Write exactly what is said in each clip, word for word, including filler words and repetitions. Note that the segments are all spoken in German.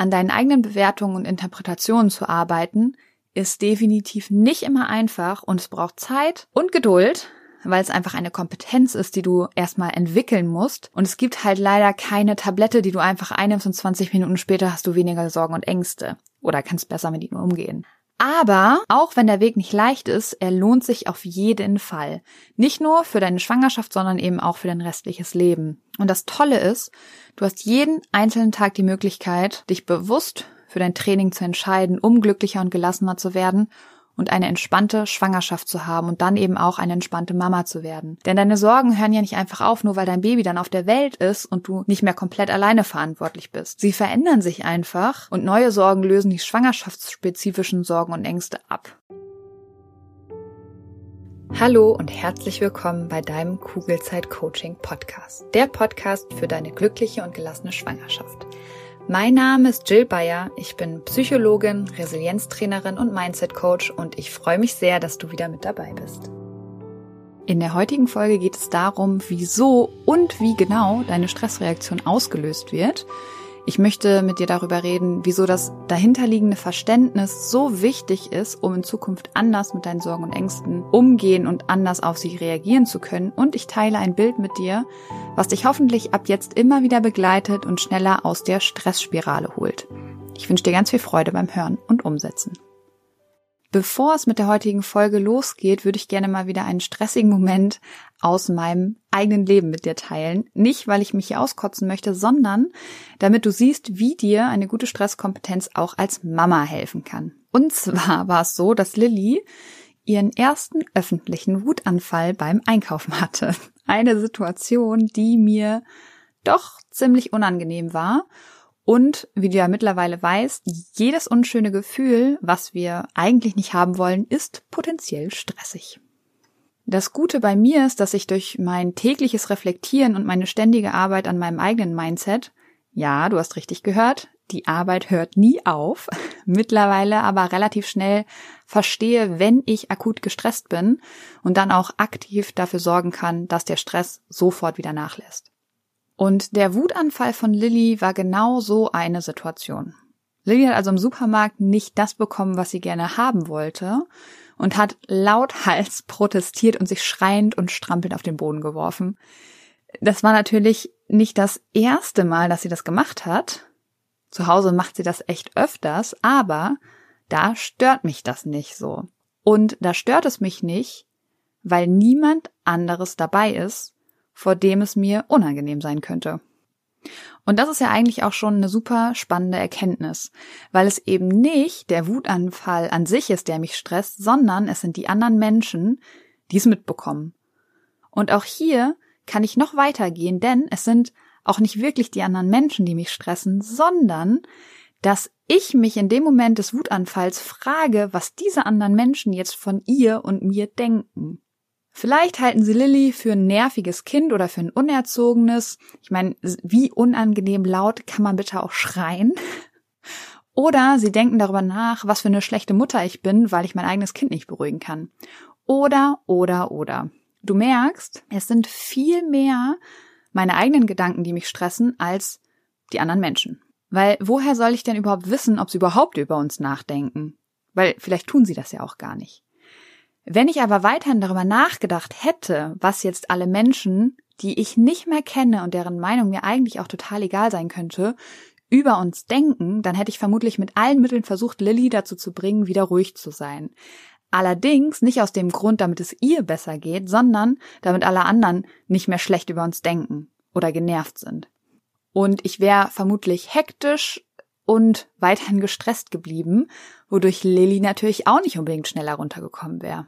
An deinen eigenen Bewertungen und Interpretationen zu arbeiten, ist definitiv nicht immer einfach und es braucht Zeit und Geduld, weil es einfach eine Kompetenz ist, die du erstmal entwickeln musst. Und es gibt halt leider keine Tablette, die du einfach einnimmst und zwanzig Minuten später hast du weniger Sorgen und Ängste oder kannst besser mit ihnen umgehen. Aber auch wenn der Weg nicht leicht ist, er lohnt sich auf jeden Fall. Nicht nur für deine Schwangerschaft, sondern eben auch für dein restliches Leben. Und das Tolle ist, du hast jeden einzelnen Tag die Möglichkeit, dich bewusst für dein Training zu entscheiden, um glücklicher und gelassener zu werden und eine entspannte Schwangerschaft zu haben und dann eben auch eine entspannte Mama zu werden. Denn deine Sorgen hören ja nicht einfach auf, nur weil dein Baby dann auf der Welt ist und du nicht mehr komplett alleine verantwortlich bist. Sie verändern sich einfach und neue Sorgen lösen die schwangerschaftsspezifischen Sorgen und Ängste ab. Hallo und herzlich willkommen bei deinem Kugelzeit-Coaching-Podcast. Der Podcast für deine glückliche und gelassene Schwangerschaft. Mein Name ist Jill Bayer, ich bin Psychologin, Resilienztrainerin und Mindset-Coach und ich freue mich sehr, dass du wieder mit dabei bist. In der heutigen Folge geht es darum, wieso und wie genau deine Stressreaktion ausgelöst wird. Ich möchte mit dir darüber reden, wieso das dahinterliegende Verständnis so wichtig ist, um in Zukunft anders mit deinen Sorgen und Ängsten umgehen und anders auf sie reagieren zu können. Und ich teile ein Bild mit dir, was dich hoffentlich ab jetzt immer wieder begleitet und schneller aus der Stressspirale holt. Ich wünsche dir ganz viel Freude beim Hören und Umsetzen. Bevor es mit der heutigen Folge losgeht, würde ich gerne mal wieder einen stressigen Moment aus meinem eigenen Leben mit dir teilen. Nicht, weil ich mich hier auskotzen möchte, sondern damit du siehst, wie dir eine gute Stresskompetenz auch als Mama helfen kann. Und zwar war es so, dass Lilly ihren ersten öffentlichen Wutanfall beim Einkaufen hatte. Eine Situation, die mir doch ziemlich unangenehm war. Und wie du ja mittlerweile weißt, jedes unschöne Gefühl, was wir eigentlich nicht haben wollen, ist potenziell stressig. Das Gute bei mir ist, dass ich durch mein tägliches Reflektieren und meine ständige Arbeit an meinem eigenen Mindset, ja, du hast richtig gehört, die Arbeit hört nie auf, mittlerweile aber relativ schnell verstehe, wenn ich akut gestresst bin und dann auch aktiv dafür sorgen kann, dass der Stress sofort wieder nachlässt. Und der Wutanfall von Lilly war genau so eine Situation. Lilly hat also im Supermarkt nicht das bekommen, was sie gerne haben wollte und hat lauthals protestiert und sich schreiend und strampelnd auf den Boden geworfen. Das war natürlich nicht das erste Mal, dass sie das gemacht hat. Zu Hause macht sie das echt öfters, aber da stört mich das nicht so. Und da stört es mich nicht, weil niemand anderes dabei ist, vor dem es mir unangenehm sein könnte. Und das ist ja eigentlich auch schon eine super spannende Erkenntnis, weil es eben nicht der Wutanfall an sich ist, der mich stresst, sondern es sind die anderen Menschen, die es mitbekommen. Und auch hier kann ich noch weitergehen, denn es sind auch nicht wirklich die anderen Menschen, die mich stressen, sondern dass ich mich in dem Moment des Wutanfalls frage, was diese anderen Menschen jetzt von ihr und mir denken. Vielleicht halten sie Lilly für ein nerviges Kind oder für ein unerzogenes. Ich meine, wie unangenehm laut kann man bitte auch schreien? Oder sie denken darüber nach, was für eine schlechte Mutter ich bin, weil ich mein eigenes Kind nicht beruhigen kann. Oder, oder, oder. Du merkst, es sind viel mehr meine eigenen Gedanken, die mich stressen, als die anderen Menschen. Weil woher soll ich denn überhaupt wissen, ob sie überhaupt über uns nachdenken? Weil vielleicht tun sie das ja auch gar nicht. Wenn ich aber weiterhin darüber nachgedacht hätte, was jetzt alle Menschen, die ich nicht mehr kenne und deren Meinung mir eigentlich auch total egal sein könnte, über uns denken, dann hätte ich vermutlich mit allen Mitteln versucht, Lilly dazu zu bringen, wieder ruhig zu sein. Allerdings nicht aus dem Grund, damit es ihr besser geht, sondern damit alle anderen nicht mehr schlecht über uns denken oder genervt sind. Und ich wäre vermutlich hektisch und weiterhin gestresst geblieben, wodurch Lilly natürlich auch nicht unbedingt schneller runtergekommen wäre.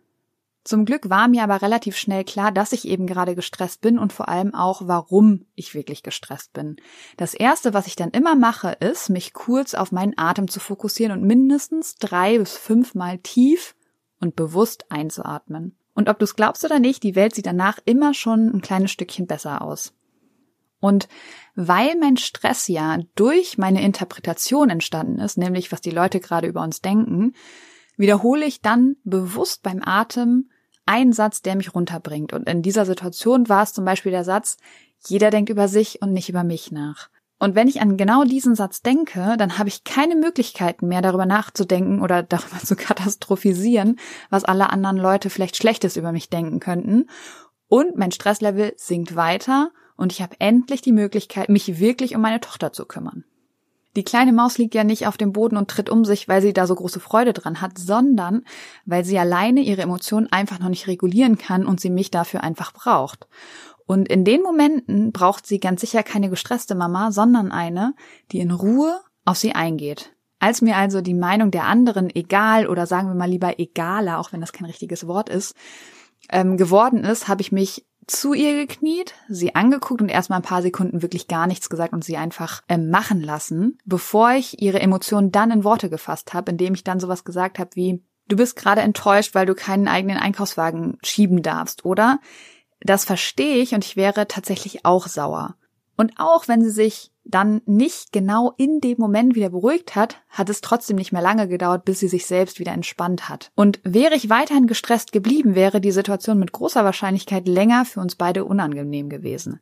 Zum Glück war mir aber relativ schnell klar, dass ich eben gerade gestresst bin und vor allem auch, warum ich wirklich gestresst bin. Das Erste, was ich dann immer mache, ist, mich kurz auf meinen Atem zu fokussieren und mindestens drei bis fünfmal tief und bewusst einzuatmen. Und ob du es glaubst oder nicht, die Welt sieht danach immer schon ein kleines Stückchen besser aus. Und weil mein Stress ja durch meine Interpretation entstanden ist, nämlich was die Leute gerade über uns denken, wiederhole ich dann bewusst beim Atem einen Satz, der mich runterbringt. Und in dieser Situation war es zum Beispiel der Satz, jeder denkt über sich und nicht über mich nach. Und wenn ich an genau diesen Satz denke, dann habe ich keine Möglichkeiten mehr, darüber nachzudenken oder darüber zu katastrophisieren, was alle anderen Leute vielleicht Schlechtes über mich denken könnten. Und mein Stresslevel sinkt weiter und ich habe endlich die Möglichkeit, mich wirklich um meine Tochter zu kümmern. Die kleine Maus liegt ja nicht auf dem Boden und tritt um sich, weil sie da so große Freude dran hat, sondern weil sie alleine ihre Emotionen einfach noch nicht regulieren kann und sie mich dafür einfach braucht. Und in den Momenten braucht sie ganz sicher keine gestresste Mama, sondern eine, die in Ruhe auf sie eingeht. Als mir also die Meinung der anderen egal oder sagen wir mal lieber egaler, auch wenn das kein richtiges Wort ist, ähm, geworden ist, habe ich mich zu ihr gekniet, sie angeguckt und erstmal ein paar Sekunden wirklich gar nichts gesagt und sie einfach ähm, machen lassen, bevor ich ihre Emotionen dann in Worte gefasst habe, indem ich dann sowas gesagt habe wie, du bist gerade enttäuscht, weil du keinen eigenen Einkaufswagen schieben darfst, oder? Das verstehe ich und ich wäre tatsächlich auch sauer. Und auch wenn sie sich dann nicht genau in dem Moment wieder beruhigt hat, hat es trotzdem nicht mehr lange gedauert, bis sie sich selbst wieder entspannt hat. Und wäre ich weiterhin gestresst geblieben, wäre die Situation mit großer Wahrscheinlichkeit länger für uns beide unangenehm gewesen.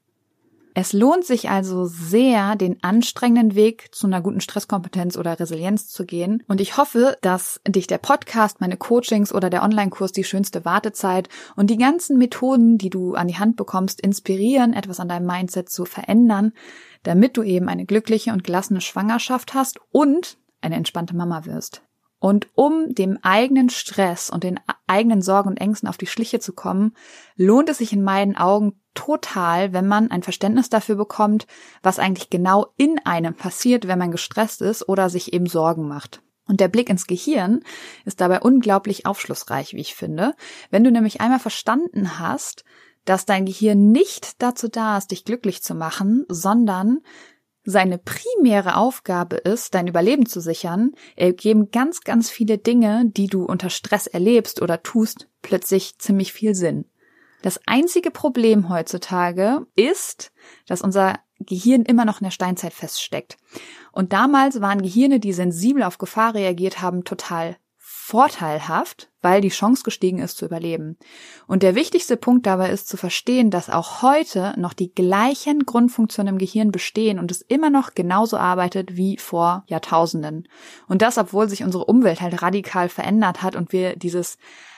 Es lohnt sich also sehr, den anstrengenden Weg zu einer guten Stresskompetenz oder Resilienz zu gehen. Und ich hoffe, dass dich der Podcast, meine Coachings oder der Online-Kurs Die schönste Wartezeit und die ganzen Methoden, die du an die Hand bekommst, inspirieren, etwas an deinem Mindset zu verändern, damit du eben eine glückliche und gelassene Schwangerschaft hast und eine entspannte Mama wirst. Und um dem eigenen Stress und den eigenen Sorgen und Ängsten auf die Schliche zu kommen, lohnt es sich in meinen Augen total, wenn man ein Verständnis dafür bekommt, was eigentlich genau in einem passiert, wenn man gestresst ist oder sich eben Sorgen macht. Und der Blick ins Gehirn ist dabei unglaublich aufschlussreich, wie ich finde. Wenn du nämlich einmal verstanden hast, dass dein Gehirn nicht dazu da ist, dich glücklich zu machen, sondern seine primäre Aufgabe ist, dein Überleben zu sichern, ergeben ganz, ganz viele Dinge, die du unter Stress erlebst oder tust, plötzlich ziemlich viel Sinn. Das einzige Problem heutzutage ist, dass unser Gehirn immer noch in der Steinzeit feststeckt. Und damals waren Gehirne, die sensibel auf Gefahr reagiert haben, total vorteilhaft, weil die Chance gestiegen ist zu überleben. Und der wichtigste Punkt dabei ist zu verstehen, dass auch heute noch die gleichen Grundfunktionen im Gehirn bestehen und es immer noch genauso arbeitet wie vor Jahrtausenden. Und das, obwohl sich unsere Umwelt halt radikal verändert hat und wir dieses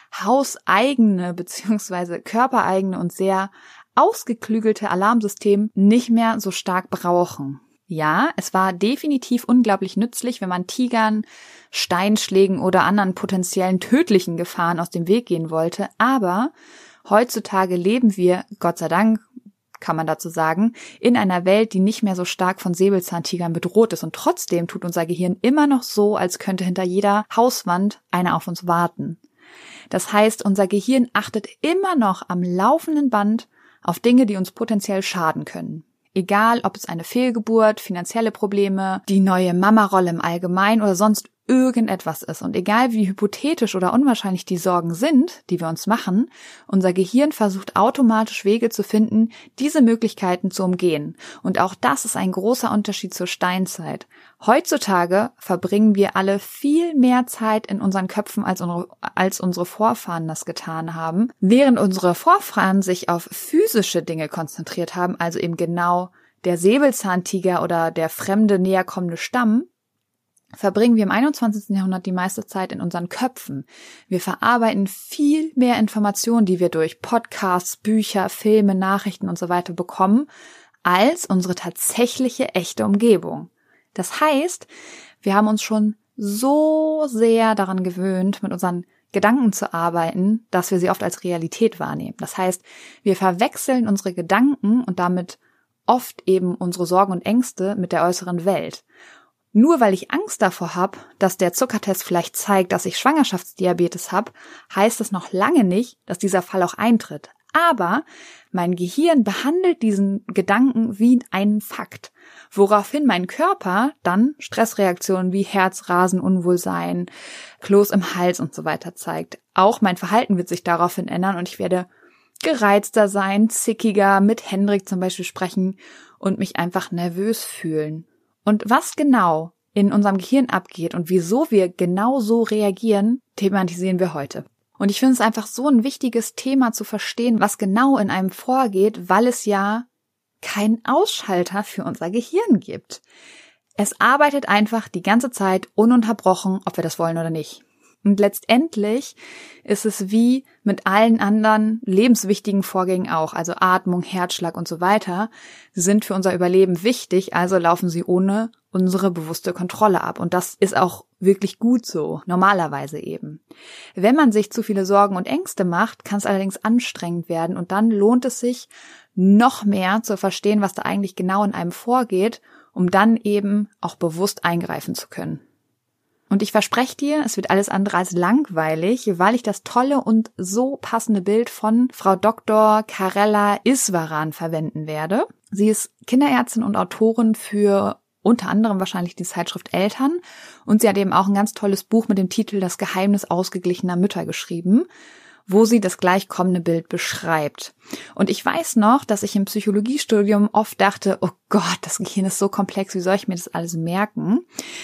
hauseigene bzw. körpereigene und sehr ausgeklügelte Alarmsystem nicht mehr so stark brauchen. Ja, es war definitiv unglaublich nützlich, wenn man Tigern, Steinschlägen oder anderen potenziellen tödlichen Gefahren aus dem Weg gehen wollte, aber heutzutage leben wir, Gott sei Dank, kann man dazu sagen, in einer Welt, die nicht mehr so stark von Säbelzahntigern bedroht ist und trotzdem tut unser Gehirn immer noch so, als könnte hinter jeder Hauswand einer auf uns warten. Das heißt, unser Gehirn achtet immer noch am laufenden Band auf Dinge, die uns potenziell schaden können. Egal, ob es eine Fehlgeburt, finanzielle Probleme, die neue Mama-Rolle im Allgemeinen oder sonst irgendetwas ist. Und egal, wie hypothetisch oder unwahrscheinlich die Sorgen sind, die wir uns machen, unser Gehirn versucht automatisch Wege zu finden, diese Möglichkeiten zu umgehen. Und auch das ist ein großer Unterschied zur Steinzeit. Heutzutage verbringen wir alle viel mehr Zeit in unseren Köpfen, als unsere, als unsere Vorfahren das getan haben. Während unsere Vorfahren sich auf physische Dinge konzentriert haben, also eben genau der Säbelzahntiger oder der fremde näher kommende Stamm, verbringen wir im einundzwanzigsten Jahrhundert die meiste Zeit in unseren Köpfen. Wir verarbeiten viel mehr Informationen, die wir durch Podcasts, Bücher, Filme, Nachrichten und so weiter bekommen, als unsere tatsächliche echte Umgebung. Das heißt, wir haben uns schon so sehr daran gewöhnt, mit unseren Gedanken zu arbeiten, dass wir sie oft als Realität wahrnehmen. Das heißt, wir verwechseln unsere Gedanken und damit oft eben unsere Sorgen und Ängste mit der äußeren Welt. Nur weil ich Angst davor habe, dass der Zuckertest vielleicht zeigt, dass ich Schwangerschaftsdiabetes habe, heißt es noch lange nicht, dass dieser Fall auch eintritt. Aber mein Gehirn behandelt diesen Gedanken wie einen Fakt, woraufhin mein Körper dann Stressreaktionen wie Herzrasen, Unwohlsein, Kloß im Hals und so weiter zeigt. Auch mein Verhalten wird sich daraufhin ändern und ich werde gereizter sein, zickiger, mit Hendrik zum Beispiel sprechen und mich einfach nervös fühlen. Und was genau in unserem Gehirn abgeht und wieso wir genau so reagieren, thematisieren wir heute. Und ich finde es einfach so ein wichtiges Thema zu verstehen, was genau in einem vorgeht, weil es ja keinen Ausschalter für unser Gehirn gibt. Es arbeitet einfach die ganze Zeit ununterbrochen, ob wir das wollen oder nicht. Und letztendlich ist es wie mit allen anderen lebenswichtigen Vorgängen auch, also Atmung, Herzschlag und so weiter, sind für unser Überleben wichtig, also laufen sie ohne unsere bewusste Kontrolle ab. Und das ist auch wirklich gut so, normalerweise eben. Wenn man sich zu viele Sorgen und Ängste macht, kann es allerdings anstrengend werden und dann lohnt es sich, noch mehr zu verstehen, was da eigentlich genau in einem vorgeht, um dann eben auch bewusst eingreifen zu können. Und ich verspreche dir, es wird alles andere als langweilig, weil ich das tolle und so passende Bild von Frau Doktor Karella Iswaran verwenden werde. Sie ist Kinderärztin und Autorin für unter anderem wahrscheinlich die Zeitschrift Eltern und sie hat eben auch ein ganz tolles Buch mit dem Titel Das Geheimnis ausgeglichener Mütter geschrieben, wo sie das gleich kommende Bild beschreibt. Und ich weiß noch, dass ich im Psychologiestudium oft dachte, oh Gott, das Gehirn ist so komplex, wie soll ich mir das alles merken?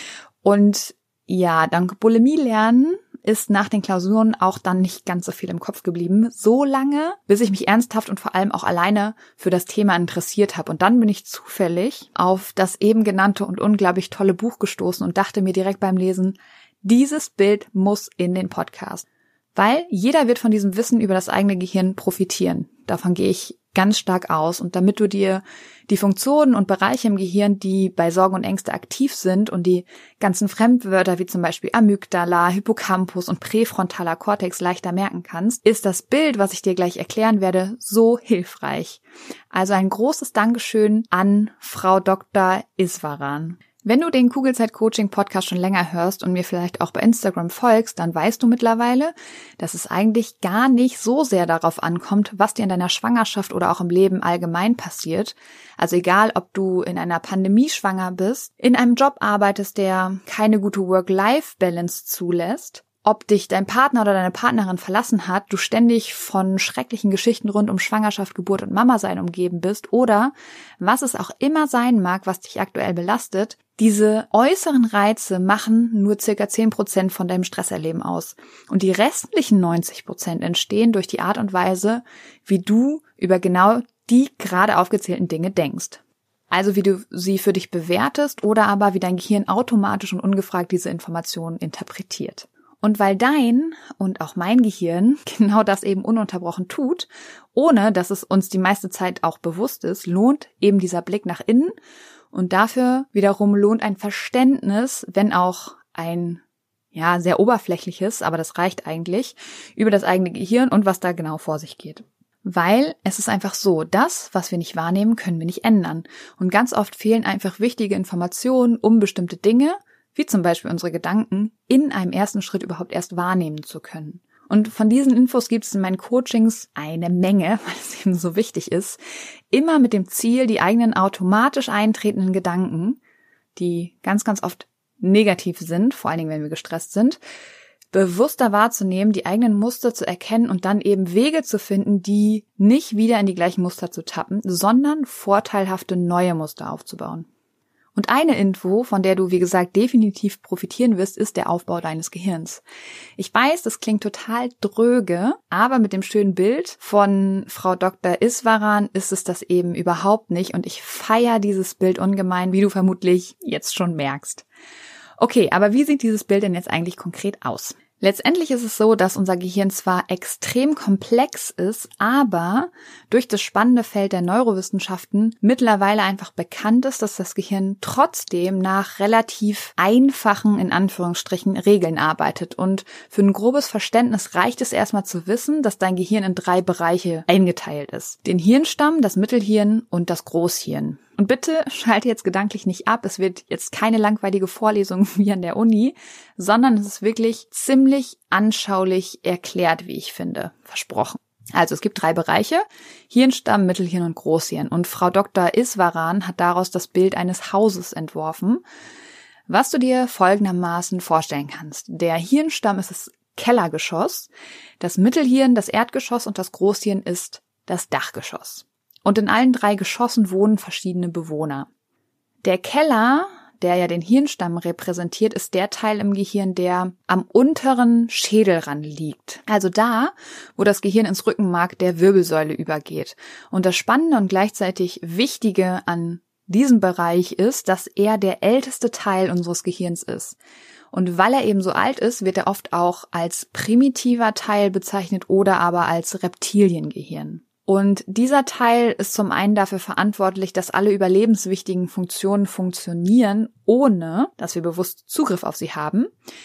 Und ja, dank Bulimie lernen ist nach den Klausuren auch dann nicht ganz so viel im Kopf geblieben. So lange, bis ich mich ernsthaft und vor allem auch alleine für das Thema interessiert habe. Und dann bin ich zufällig auf das eben genannte und unglaublich tolle Buch gestoßen und dachte mir direkt beim Lesen, dieses Bild muss in den Podcast. Weil jeder wird von diesem Wissen über das eigene Gehirn profitieren. Davon gehe ich ganz stark aus. Und damit du dir die Funktionen und Bereiche im Gehirn, die bei Sorgen und Ängste aktiv sind und die ganzen Fremdwörter wie zum Beispiel Amygdala, Hippocampus und präfrontaler Kortex leichter merken kannst, ist das Bild, was ich dir gleich erklären werde, so hilfreich. Also ein großes Dankeschön an Frau Doktor Iswaran. Wenn du den Kugelzeit-Coaching-Podcast schon länger hörst und mir vielleicht auch bei Instagram folgst, dann weißt du mittlerweile, dass es eigentlich gar nicht so sehr darauf ankommt, was dir in deiner Schwangerschaft oder auch im Leben allgemein passiert. Also egal, ob du in einer Pandemie schwanger bist, in einem Job arbeitest, der keine gute Work-Life-Balance zulässt, ob dich dein Partner oder deine Partnerin verlassen hat, du ständig von schrecklichen Geschichten rund um Schwangerschaft, Geburt und Mama-Sein umgeben bist oder was es auch immer sein mag, was dich aktuell belastet, diese äußeren Reize machen nur circa zehn Prozent von deinem Stresserleben aus. Und die restlichen neunzig Prozent entstehen durch die Art und Weise, wie du über genau die gerade aufgezählten Dinge denkst. Also wie du sie für dich bewertest oder aber wie dein Gehirn automatisch und ungefragt diese Informationen interpretiert. Und weil dein und auch mein Gehirn genau das eben ununterbrochen tut, ohne dass es uns die meiste Zeit auch bewusst ist, lohnt eben dieser Blick nach innen und dafür wiederum lohnt ein Verständnis, wenn auch ein ja sehr oberflächliches, aber das reicht eigentlich, über das eigene Gehirn und was da genau vor sich geht. Weil es ist einfach so, das, was wir nicht wahrnehmen, können wir nicht ändern. Und ganz oft fehlen einfach wichtige Informationen um bestimmte Dinge, wie zum Beispiel unsere Gedanken, in einem ersten Schritt überhaupt erst wahrnehmen zu können. Und von diesen Infos gibt es in meinen Coachings eine Menge, weil es eben so wichtig ist, immer mit dem Ziel, die eigenen automatisch eintretenden Gedanken, die ganz, ganz oft negativ sind, vor allen Dingen, wenn wir gestresst sind, bewusster wahrzunehmen, die eigenen Muster zu erkennen und dann eben Wege zu finden, die nicht wieder in die gleichen Muster zu tappen, sondern vorteilhafte neue Muster aufzubauen. Und eine Info, von der du, wie gesagt, definitiv profitieren wirst, ist der Aufbau deines Gehirns. Ich weiß, das klingt total dröge, aber mit dem schönen Bild von Frau Doktor Iswaran ist es das eben überhaupt nicht und ich feiere dieses Bild ungemein, wie du vermutlich jetzt schon merkst. Okay, aber wie sieht dieses Bild denn jetzt eigentlich konkret aus? Letztendlich ist es so, dass unser Gehirn zwar extrem komplex ist, aber durch das spannende Feld der Neurowissenschaften mittlerweile einfach bekannt ist, dass das Gehirn trotzdem nach relativ einfachen, in Anführungsstrichen, Regeln arbeitet. Und für ein grobes Verständnis reicht es erstmal zu wissen, dass dein Gehirn in drei Bereiche eingeteilt ist. Den Hirnstamm, das Mittelhirn und das Großhirn. Und bitte schalte jetzt gedanklich nicht ab, es wird jetzt keine langweilige Vorlesung wie an der Uni, sondern es ist wirklich ziemlich anschaulich erklärt, wie ich finde, versprochen. Also es gibt drei Bereiche, Hirnstamm, Mittelhirn und Großhirn. Und Frau Doktor Iswaran hat daraus das Bild eines Hauses entworfen, was du dir folgendermaßen vorstellen kannst. Der Hirnstamm ist das Kellergeschoss, das Mittelhirn das Erdgeschoss und das Großhirn ist das Dachgeschoss. Und in allen drei Geschossen wohnen verschiedene Bewohner. Der Keller, der ja den Hirnstamm repräsentiert, ist der Teil im Gehirn, der am unteren Schädelrand liegt. Also da, wo das Gehirn ins Rückenmark der Wirbelsäule übergeht. Und das Spannende und gleichzeitig Wichtige an diesem Bereich ist, dass er der älteste Teil unseres Gehirns ist. Und weil er eben so alt ist, wird er oft auch als primitiver Teil bezeichnet oder aber als Reptiliengehirn. Und dieser Teil ist zum einen dafür verantwortlich, dass alle überlebenswichtigen Funktionen funktionieren, ohne dass wir bewusst Zugriff auf sie haben.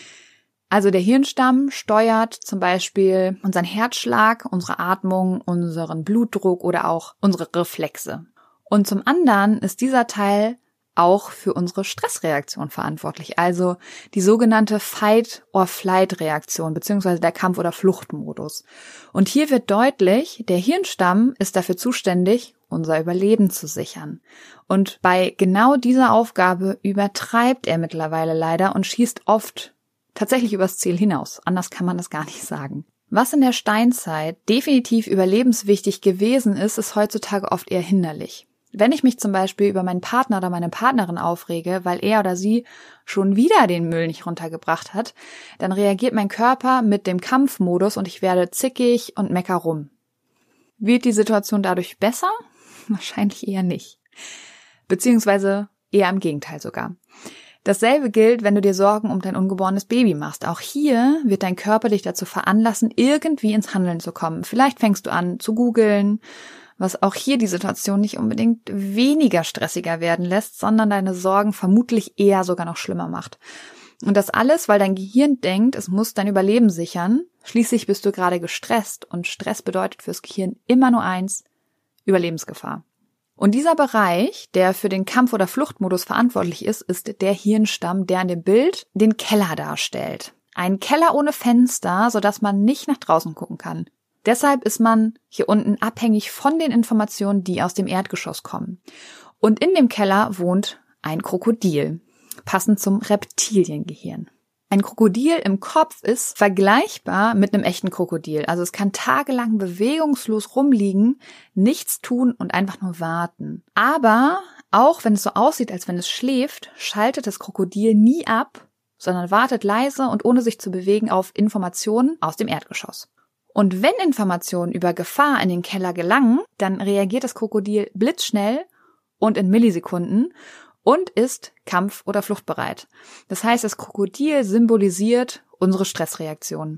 Also der Hirnstamm steuert zum Beispiel unseren Herzschlag, unsere Atmung, unseren Blutdruck oder auch unsere Reflexe. Und zum anderen ist dieser Teil auch für unsere Stressreaktion verantwortlich, also die sogenannte Fight-or-Flight-Reaktion beziehungsweise der Kampf- oder Fluchtmodus. Und hier wird deutlich, der Hirnstamm ist dafür zuständig, unser Überleben zu sichern. Und bei genau dieser Aufgabe übertreibt er mittlerweile leider und schießt oft tatsächlich übers Ziel hinaus. Anders kann man das gar nicht sagen. Was in der Steinzeit definitiv überlebenswichtig gewesen ist, ist heutzutage oft eher hinderlich. Wenn ich mich zum Beispiel über meinen Partner oder meine Partnerin aufrege, weil er oder sie schon wieder den Müll nicht runtergebracht hat, dann reagiert mein Körper mit dem Kampfmodus und ich werde zickig und mecker rum. Wird die Situation dadurch besser? Wahrscheinlich eher nicht. Beziehungsweise eher im Gegenteil sogar. Dasselbe gilt, wenn du dir Sorgen um dein ungeborenes Baby machst. Auch hier wird dein Körper dich dazu veranlassen, irgendwie ins Handeln zu kommen. Vielleicht fängst du an zu googeln, was auch hier die Situation nicht unbedingt weniger stressiger werden lässt, sondern deine Sorgen vermutlich eher sogar noch schlimmer macht. Und das alles, weil dein Gehirn denkt, es muss dein Überleben sichern. Schließlich bist du gerade gestresst und Stress bedeutet fürs Gehirn immer nur eins: Überlebensgefahr. Und dieser Bereich, der für den Kampf- oder Fluchtmodus verantwortlich ist, ist der Hirnstamm, der in dem Bild den Keller darstellt. Ein Keller ohne Fenster, sodass man nicht nach draußen gucken kann. Deshalb ist man hier unten abhängig von den Informationen, die aus dem Erdgeschoss kommen. Und in dem Keller wohnt ein Krokodil, passend zum Reptiliengehirn. Ein Krokodil im Kopf ist vergleichbar mit einem echten Krokodil. Also es kann tagelang bewegungslos rumliegen, nichts tun und einfach nur warten. Aber auch wenn es so aussieht, als wenn es schläft, schaltet das Krokodil nie ab, sondern wartet leise und ohne sich zu bewegen auf Informationen aus dem Erdgeschoss. Und wenn Informationen über Gefahr in den Keller gelangen, dann reagiert das Krokodil blitzschnell und in Millisekunden und ist kampf- oder fluchtbereit. Das heißt, das Krokodil symbolisiert unsere Stressreaktion.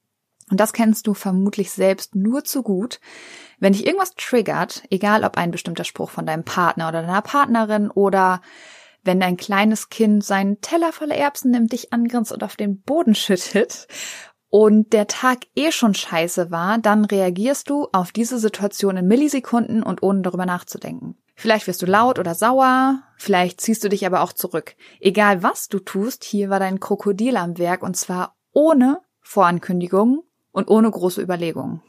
Und das kennst du vermutlich selbst nur zu gut, wenn dich irgendwas triggert, egal ob ein bestimmter Spruch von deinem Partner oder deiner Partnerin oder wenn dein kleines Kind seinen Teller voller Erbsen nimmt, dich angrinst und auf den Boden schüttet und der Tag eh schon scheiße war, dann reagierst du auf diese Situation in Millisekunden und ohne darüber nachzudenken. Vielleicht wirst du laut oder sauer, vielleicht ziehst du dich aber auch zurück. Egal was du tust, hier war dein Krokodil am Werk und zwar ohne Vorankündigung und ohne große Überlegungen.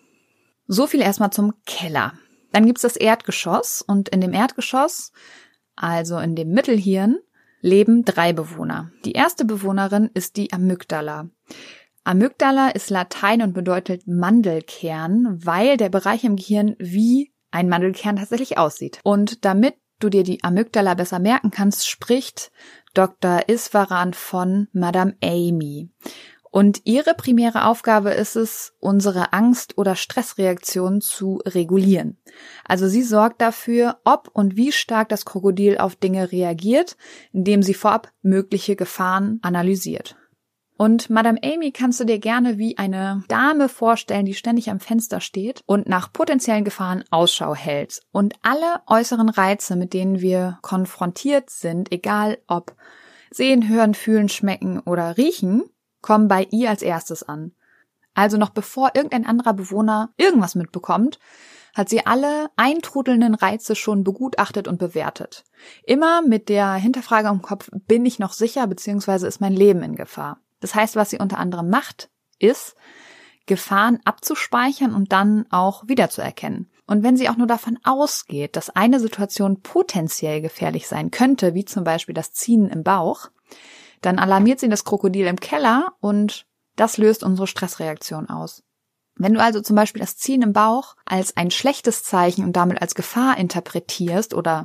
So viel erstmal zum Keller. Dann gibt's das Erdgeschoss und in dem Erdgeschoss, also in dem Mittelhirn, leben drei Bewohner. Die erste Bewohnerin ist die Amygdala. Amygdala ist Latein und bedeutet Mandelkern, weil der Bereich im Gehirn wie ein Mandelkern tatsächlich aussieht. Und damit du dir die Amygdala besser merken kannst, spricht Doktor Iswaran von Madame Amy. Und ihre primäre Aufgabe ist es, unsere Angst- oder Stressreaktion zu regulieren. Also sie sorgt dafür, ob und wie stark das Krokodil auf Dinge reagiert, indem sie vorab mögliche Gefahren analysiert. Und Madame Amy kannst du dir gerne wie eine Dame vorstellen, die ständig am Fenster steht und nach potenziellen Gefahren Ausschau hält. Und alle äußeren Reize, mit denen wir konfrontiert sind, egal ob sehen, hören, fühlen, schmecken oder riechen, kommen bei ihr als erstes an. Also noch bevor irgendein anderer Bewohner irgendwas mitbekommt, hat sie alle eintrudelnden Reize schon begutachtet und bewertet. Immer mit der Hinterfrage im Kopf, bin ich noch sicher bzw. ist mein Leben in Gefahr? Das heißt, was sie unter anderem macht, ist, Gefahren abzuspeichern und dann auch wiederzuerkennen. Und wenn sie auch nur davon ausgeht, dass eine Situation potenziell gefährlich sein könnte, wie zum Beispiel das Ziehen im Bauch, dann alarmiert sie das Krokodil im Keller und das löst unsere Stressreaktion aus. Wenn du also zum Beispiel das Ziehen im Bauch als ein schlechtes Zeichen und damit als Gefahr interpretierst oder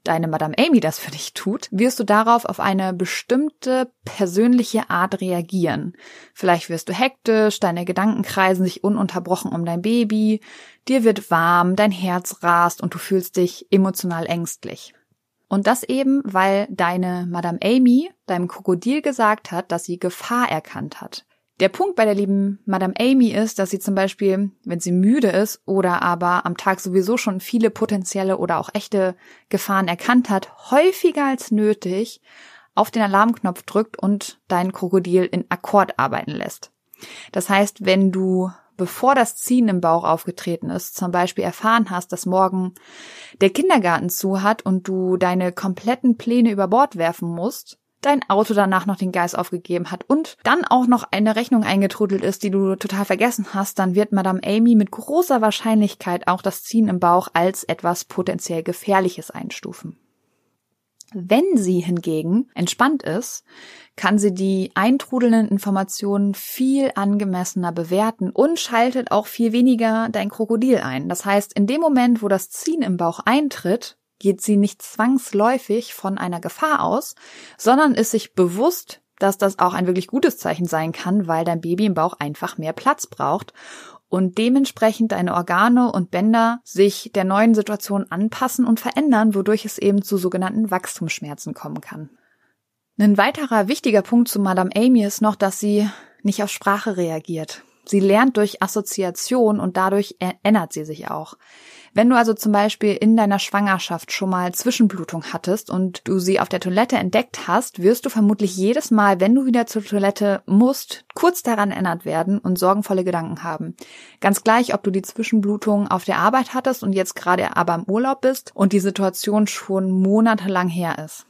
deine Madame Amy das für dich tut, wirst du darauf auf eine bestimmte persönliche Art reagieren. Vielleicht wirst du hektisch, deine Gedanken kreisen sich ununterbrochen um dein Baby, dir wird warm, dein Herz rast und du fühlst dich emotional ängstlich. Und das eben, weil deine Madame Amy deinem Krokodil gesagt hat, dass sie Gefahr erkannt hat. Der Punkt bei der lieben Madame Amy ist, dass sie zum Beispiel, wenn sie müde ist oder aber am Tag sowieso schon viele potenzielle oder auch echte Gefahren erkannt hat, häufiger als nötig auf den Alarmknopf drückt und dein Krokodil in Akkord arbeiten lässt. Das heißt, wenn du, bevor das Ziehen im Bauch aufgetreten ist, zum Beispiel erfahren hast, dass morgen der Kindergarten zu hat und du deine kompletten Pläne über Bord werfen musst, dein Auto danach noch den Geist aufgegeben hat und dann auch noch eine Rechnung eingetrudelt ist, die du total vergessen hast, dann wird Madame Amy mit großer Wahrscheinlichkeit auch das Ziehen im Bauch als etwas potenziell Gefährliches einstufen. Wenn sie hingegen entspannt ist, kann sie die eintrudelnden Informationen viel angemessener bewerten und schaltet auch viel weniger dein Krokodil ein. Das heißt, in dem Moment, wo das Ziehen im Bauch eintritt, geht sie nicht zwangsläufig von einer Gefahr aus, sondern ist sich bewusst, dass das auch ein wirklich gutes Zeichen sein kann, weil dein Baby im Bauch einfach mehr Platz braucht und dementsprechend deine Organe und Bänder sich der neuen Situation anpassen und verändern, wodurch es eben zu sogenannten Wachstumsschmerzen kommen kann. Ein weiterer wichtiger Punkt zu Madame Amy ist noch, dass sie nicht auf Sprache reagiert. Sie lernt durch Assoziation und dadurch erinnert sie sich auch. Wenn du also zum Beispiel in deiner Schwangerschaft schon mal Zwischenblutung hattest und du sie auf der Toilette entdeckt hast, wirst du vermutlich jedes Mal, wenn du wieder zur Toilette musst, kurz daran erinnert werden und sorgenvolle Gedanken haben. Ganz gleich, ob du die Zwischenblutung auf der Arbeit hattest und jetzt gerade aber im Urlaub bist und die Situation schon monatelang her ist.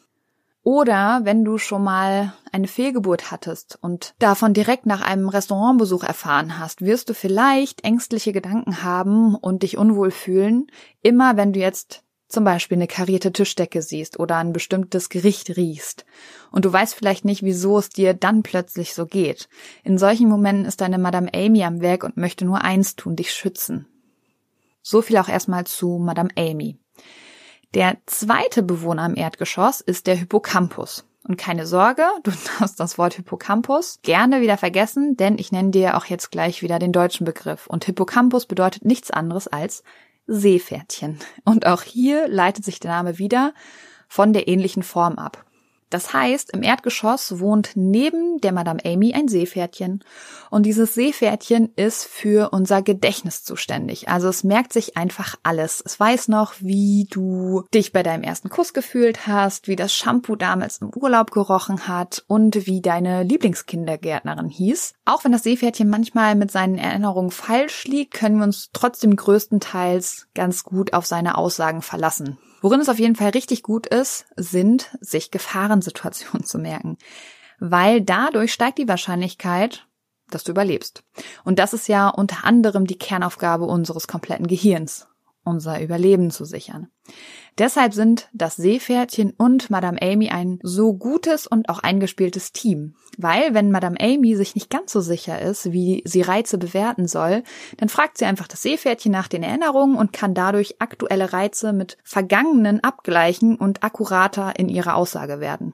Oder wenn du schon mal eine Fehlgeburt hattest und davon direkt nach einem Restaurantbesuch erfahren hast, wirst du vielleicht ängstliche Gedanken haben und dich unwohl fühlen, immer wenn du jetzt zum Beispiel eine karierte Tischdecke siehst oder ein bestimmtes Gericht riechst. Und du weißt vielleicht nicht, wieso es dir dann plötzlich so geht. In solchen Momenten ist deine Madame Amy am Werk und möchte nur eins tun, dich schützen. So viel auch erstmal zu Madame Amy. Der zweite Bewohner im Erdgeschoss ist der Hippocampus. Und keine Sorge, du darfst das Wort Hippocampus gerne wieder vergessen, denn ich nenne dir auch jetzt gleich wieder den deutschen Begriff. Und Hippocampus bedeutet nichts anderes als Seepferdchen. Und auch hier leitet sich der Name wieder von der ähnlichen Form ab. Das heißt, im Erdgeschoss wohnt neben der Madame Amy ein Seepferdchen. Und dieses Seepferdchen ist für unser Gedächtnis zuständig. Also es merkt sich einfach alles. Es weiß noch, wie du dich bei deinem ersten Kuss gefühlt hast, wie das Shampoo damals im Urlaub gerochen hat und wie deine Lieblingskindergärtnerin hieß. Auch wenn das Seepferdchen manchmal mit seinen Erinnerungen falsch liegt, können wir uns trotzdem größtenteils ganz gut auf seine Aussagen verlassen. Worin es auf jeden Fall richtig gut ist, sind, sich Gefahrensituationen zu merken. Weil dadurch steigt die Wahrscheinlichkeit, dass du überlebst. Und das ist ja unter anderem die Kernaufgabe unseres kompletten Gehirns, unser Überleben zu sichern. Deshalb sind das Seepferdchen und Madame Amy ein so gutes und auch eingespieltes Team. Weil, wenn Madame Amy sich nicht ganz so sicher ist, wie sie Reize bewerten soll, dann fragt sie einfach das Seepferdchen nach den Erinnerungen und kann dadurch aktuelle Reize mit vergangenen abgleichen und akkurater in ihrer Aussage werden.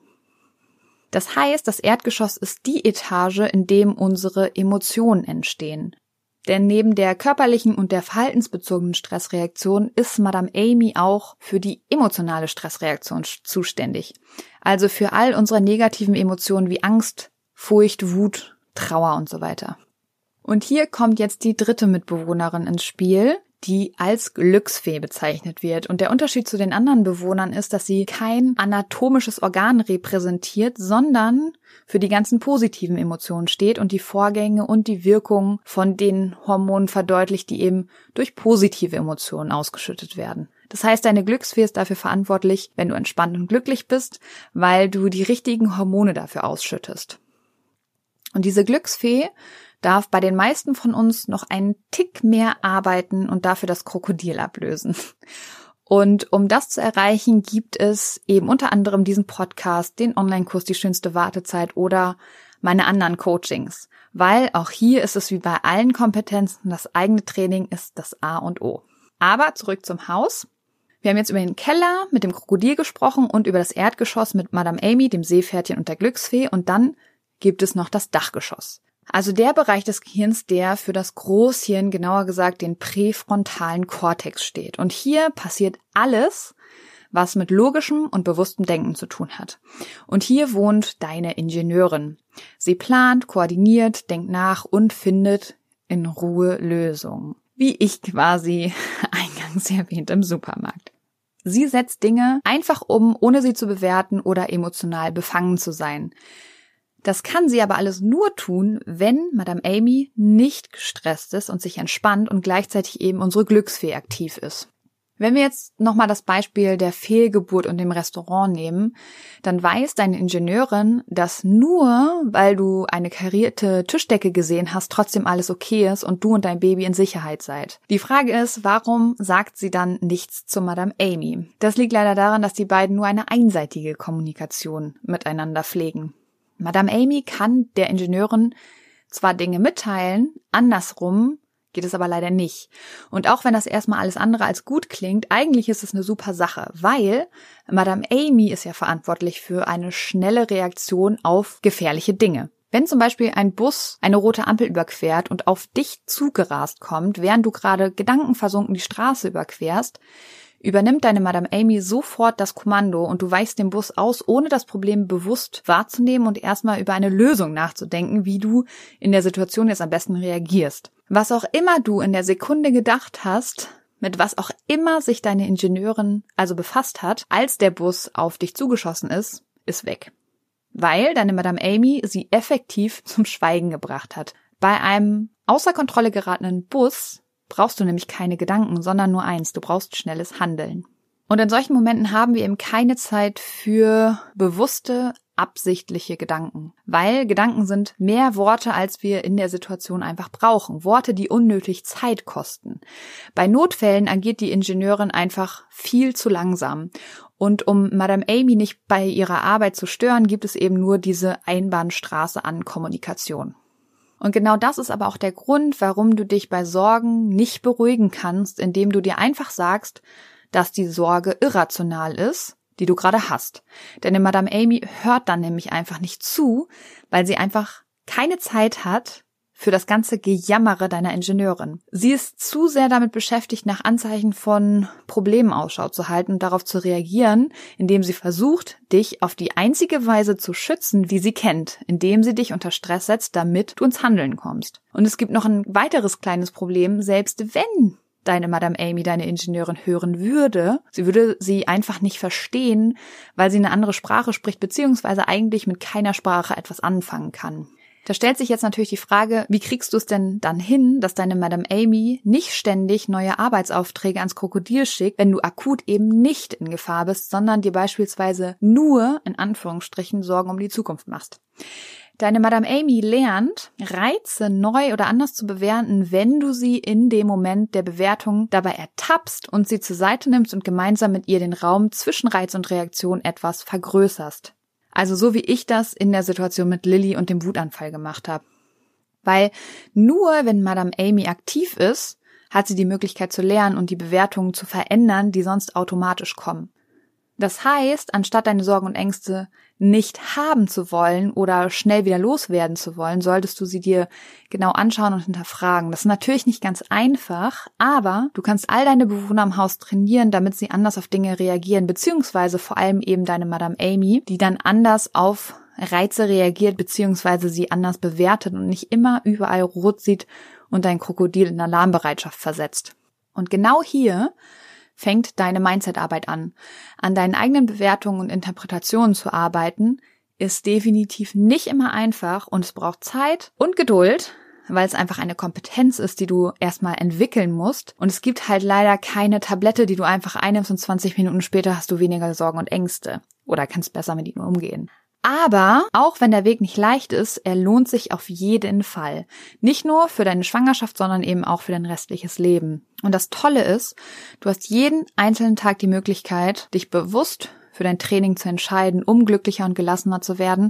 Das heißt, das Erdgeschoss ist die Etage, in dem unsere Emotionen entstehen. Denn neben der körperlichen und der verhaltensbezogenen Stressreaktion ist Madame Amy auch für die emotionale Stressreaktion zuständig. Also für all unsere negativen Emotionen wie Angst, Furcht, Wut, Trauer und so weiter. Und hier kommt jetzt die dritte Mitbewohnerin ins Spiel, die als Glücksfee bezeichnet wird. Und der Unterschied zu den anderen Bewohnern ist, dass sie kein anatomisches Organ repräsentiert, sondern für die ganzen positiven Emotionen steht und die Vorgänge und die Wirkung von den Hormonen verdeutlicht, die eben durch positive Emotionen ausgeschüttet werden. Das heißt, deine Glücksfee ist dafür verantwortlich, wenn du entspannt und glücklich bist, weil du die richtigen Hormone dafür ausschüttest. Und diese Glücksfee darf bei den meisten von uns noch einen Tick mehr arbeiten und dafür das Krokodil ablösen. Und um das zu erreichen, gibt es eben unter anderem diesen Podcast, den Online-Kurs Die schönste Wartezeit oder meine anderen Coachings. Weil auch hier ist es wie bei allen Kompetenzen, das eigene Training ist das A und O. Aber zurück zum Haus. Wir haben jetzt über den Keller mit dem Krokodil gesprochen und über das Erdgeschoss mit Madame Amy, dem Seepferdchen und der Glücksfee. Und dann gibt es noch das Dachgeschoss. Also der Bereich des Gehirns, der für das Großhirn, genauer gesagt den präfrontalen Kortex steht. Und hier passiert alles, was mit logischem und bewusstem Denken zu tun hat. Und hier wohnt deine Ingenieurin. Sie plant, koordiniert, denkt nach und findet in Ruhe Lösungen. Wie ich quasi eingangs erwähnt im Supermarkt. Sie setzt Dinge einfach um, ohne sie zu bewerten oder emotional befangen zu sein. Das kann sie aber alles nur tun, wenn Madame Amy nicht gestresst ist und sich entspannt und gleichzeitig eben unsere Glücksfee aktiv ist. Wenn wir jetzt nochmal das Beispiel der Fehlgeburt und dem Restaurant nehmen, dann weiß deine Ingenieurin, dass nur, weil du eine karierte Tischdecke gesehen hast, trotzdem alles okay ist und du und dein Baby in Sicherheit seid. Die Frage ist, warum sagt sie dann nichts zu Madame Amy? Das liegt leider daran, dass die beiden nur eine einseitige Kommunikation miteinander pflegen. Madame Amy kann der Ingenieurin zwar Dinge mitteilen, andersrum geht es aber leider nicht. Und auch wenn das erstmal alles andere als gut klingt, eigentlich ist es eine super Sache, weil Madame Amy ist ja verantwortlich für eine schnelle Reaktion auf gefährliche Dinge. Wenn zum Beispiel ein Bus eine rote Ampel überquert und auf dich zugerast kommt, während du gerade gedankenversunken die Straße überquerst, übernimmt deine Madame Amy sofort das Kommando und du weichst dem Bus aus, ohne das Problem bewusst wahrzunehmen und erstmal über eine Lösung nachzudenken, wie du in der Situation jetzt am besten reagierst. Was auch immer du in der Sekunde gedacht hast, mit was auch immer sich deine Ingenieurin also befasst hat, als der Bus auf dich zugeschossen ist, ist weg. Weil deine Madame Amy sie effektiv zum Schweigen gebracht hat. Bei einem außer Kontrolle geratenen Bus brauchst du nämlich keine Gedanken, sondern nur eins, du brauchst schnelles Handeln. Und in solchen Momenten haben wir eben keine Zeit für bewusste, absichtliche Gedanken. Weil Gedanken sind mehr Worte, als wir in der Situation einfach brauchen. Worte, die unnötig Zeit kosten. Bei Notfällen agiert die Ingenieurin einfach viel zu langsam. Und um Madame Amy nicht bei ihrer Arbeit zu stören, gibt es eben nur diese Einbahnstraße an Kommunikation. Und genau das ist aber auch der Grund, warum du dich bei Sorgen nicht beruhigen kannst, indem du dir einfach sagst, dass die Sorge irrational ist, die du gerade hast. Denn Madame Amy hört dann nämlich einfach nicht zu, weil sie einfach keine Zeit hat für das ganze Gejammere deiner Ingenieurin. Sie ist zu sehr damit beschäftigt, nach Anzeichen von Problemen Ausschau zu halten und darauf zu reagieren, indem sie versucht, dich auf die einzige Weise zu schützen, die sie kennt, indem sie dich unter Stress setzt, damit du ins Handeln kommst. Und es gibt noch ein weiteres kleines Problem, selbst wenn deine Madame Amy deine Ingenieurin hören würde, sie würde sie einfach nicht verstehen, weil sie eine andere Sprache spricht, beziehungsweise eigentlich mit keiner Sprache etwas anfangen kann. Da stellt sich jetzt natürlich die Frage, wie kriegst du es denn dann hin, dass deine Madame Amy nicht ständig neue Arbeitsaufträge ans Krokodil schickt, wenn du akut eben nicht in Gefahr bist, sondern dir beispielsweise nur, in Anführungsstrichen, Sorgen um die Zukunft machst. Deine Madame Amy lernt, Reize neu oder anders zu bewerten, wenn du sie in dem Moment der Bewertung dabei ertappst und sie zur Seite nimmst und gemeinsam mit ihr den Raum zwischen Reiz und Reaktion etwas vergrößerst. Also so wie ich das in der Situation mit Lilly und dem Wutanfall gemacht habe. Weil nur wenn Madame Amy aktiv ist, hat sie die Möglichkeit zu lernen und die Bewertungen zu verändern, die sonst automatisch kommen. Das heißt, anstatt deine Sorgen und Ängste nicht haben zu wollen oder schnell wieder loswerden zu wollen, solltest du sie dir genau anschauen und hinterfragen. Das ist natürlich nicht ganz einfach, aber du kannst all deine Bewohner im Haus trainieren, damit sie anders auf Dinge reagieren, beziehungsweise vor allem eben deine Madame Amy, die dann anders auf Reize reagiert, beziehungsweise sie anders bewertet und nicht immer überall rot sieht und dein Krokodil in Alarmbereitschaft versetzt. Und genau hier fängt deine Mindset-Arbeit an. An deinen eigenen Bewertungen und Interpretationen zu arbeiten, ist definitiv nicht immer einfach und es braucht Zeit und Geduld, weil es einfach eine Kompetenz ist, die du erstmal entwickeln musst. Und es gibt halt leider keine Tablette, die du einfach einnimmst und zwanzig Minuten später hast du weniger Sorgen und Ängste oder kannst besser mit ihnen umgehen. Aber auch wenn der Weg nicht leicht ist, er lohnt sich auf jeden Fall. Nicht nur für deine Schwangerschaft, sondern eben auch für dein restliches Leben. Und das Tolle ist, du hast jeden einzelnen Tag die Möglichkeit, dich bewusst für dein Training zu entscheiden, um glücklicher und gelassener zu werden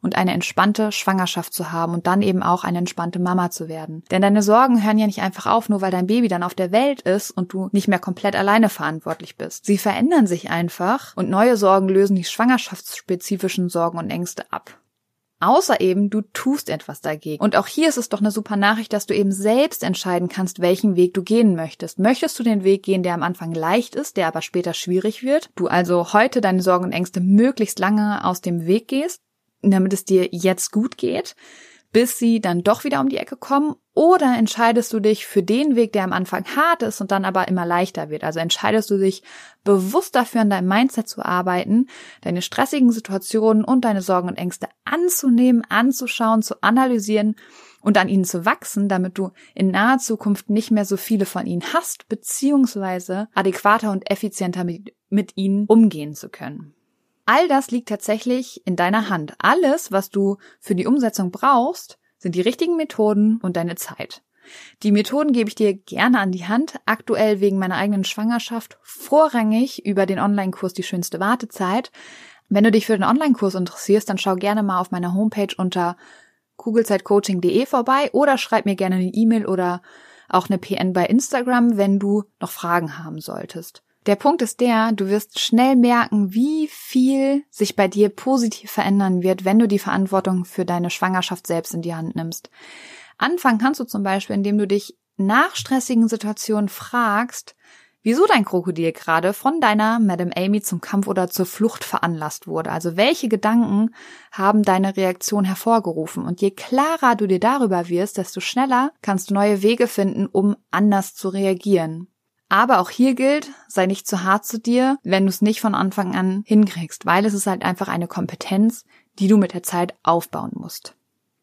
und eine entspannte Schwangerschaft zu haben und dann eben auch eine entspannte Mama zu werden. Denn deine Sorgen hören ja nicht einfach auf, nur weil dein Baby dann auf der Welt ist und du nicht mehr komplett alleine verantwortlich bist. Sie verändern sich einfach und neue Sorgen lösen die schwangerschaftsspezifischen Sorgen und Ängste ab. Außer eben, du tust etwas dagegen. Und auch hier ist es doch eine super Nachricht, dass du eben selbst entscheiden kannst, welchen Weg du gehen möchtest. Möchtest du den Weg gehen, der am Anfang leicht ist, der aber später schwierig wird? Du also heute deine Sorgen und Ängste möglichst lange aus dem Weg gehst, damit es dir jetzt gut geht, bis sie dann doch wieder um die Ecke kommen? Oder entscheidest du dich für den Weg, der am Anfang hart ist und dann aber immer leichter wird? Also entscheidest du dich bewusst dafür, an deinem Mindset zu arbeiten, deine stressigen Situationen und deine Sorgen und Ängste anzunehmen, anzuschauen, zu analysieren und an ihnen zu wachsen, damit du in naher Zukunft nicht mehr so viele von ihnen hast, beziehungsweise adäquater und effizienter mit, mit ihnen umgehen zu können. All das liegt tatsächlich in deiner Hand. Alles, was du für die Umsetzung brauchst, sind die richtigen Methoden und deine Zeit. Die Methoden gebe ich dir gerne an die Hand, aktuell wegen meiner eigenen Schwangerschaft vorrangig über den Online-Kurs Die schönste Wartezeit. Wenn du dich für den Online-Kurs interessierst, dann schau gerne mal auf meiner Homepage unter kugelzeitcoaching punkt de vorbei oder schreib mir gerne eine E-Mail oder auch eine P N bei Instagram, wenn du noch Fragen haben solltest. Der Punkt ist der, du wirst schnell merken, wie viel sich bei dir positiv verändern wird, wenn du die Verantwortung für deine Schwangerschaft selbst in die Hand nimmst. Anfangen kannst du zum Beispiel, indem du dich nach stressigen Situationen fragst, wieso dein Krokodil gerade von deiner Madame Amy zum Kampf oder zur Flucht veranlasst wurde. Also welche Gedanken haben deine Reaktion hervorgerufen? Und je klarer du dir darüber wirst, desto schneller kannst du neue Wege finden, um anders zu reagieren. Aber auch hier gilt, sei nicht zu hart zu dir, wenn du es nicht von Anfang an hinkriegst, weil es ist halt einfach eine Kompetenz, die du mit der Zeit aufbauen musst.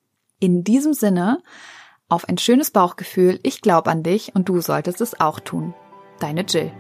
In diesem Sinne, auf ein schönes Bauchgefühl, ich glaube an dich und du solltest es auch tun. Deine Jill.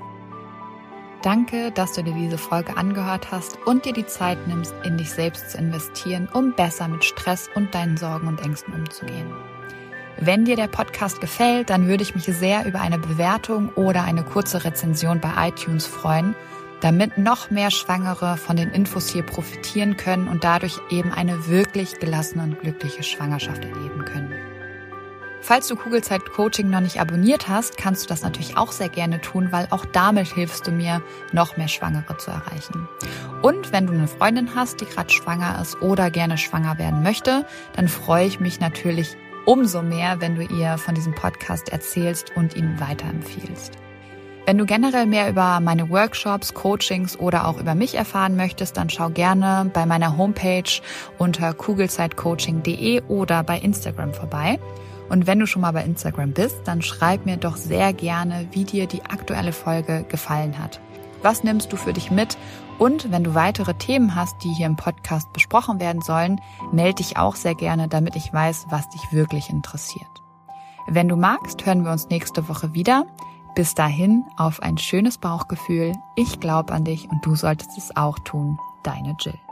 Danke, dass du dir diese Folge angehört hast und dir die Zeit nimmst, in dich selbst zu investieren, um besser mit Stress und deinen Sorgen und Ängsten umzugehen. Wenn dir der Podcast gefällt, dann würde ich mich sehr über eine Bewertung oder eine kurze Rezension bei iTunes freuen, damit noch mehr Schwangere von den Infos hier profitieren können und dadurch eben eine wirklich gelassene und glückliche Schwangerschaft erleben können. Falls du Kugelzeit Coaching noch nicht abonniert hast, kannst du das natürlich auch sehr gerne tun, weil auch damit hilfst du mir, noch mehr Schwangere zu erreichen. Und wenn du eine Freundin hast, die gerade schwanger ist oder gerne schwanger werden möchte, dann freue ich mich natürlich umso mehr, wenn du ihr von diesem Podcast erzählst und ihn weiterempfiehlst. Wenn du generell mehr über meine Workshops, Coachings oder auch über mich erfahren möchtest, dann schau gerne bei meiner Homepage unter kugelzeitcoaching punkt de oder bei Instagram vorbei. Und wenn du schon mal bei Instagram bist, dann schreib mir doch sehr gerne, wie dir die aktuelle Folge gefallen hat. Was nimmst du für dich mit? Und wenn du weitere Themen hast, die hier im Podcast besprochen werden sollen, melde dich auch sehr gerne, damit ich weiß, was dich wirklich interessiert. Wenn du magst, hören wir uns nächste Woche wieder. Bis dahin, auf ein schönes Bauchgefühl. Ich glaube an dich und du solltest es auch tun. Deine Jill.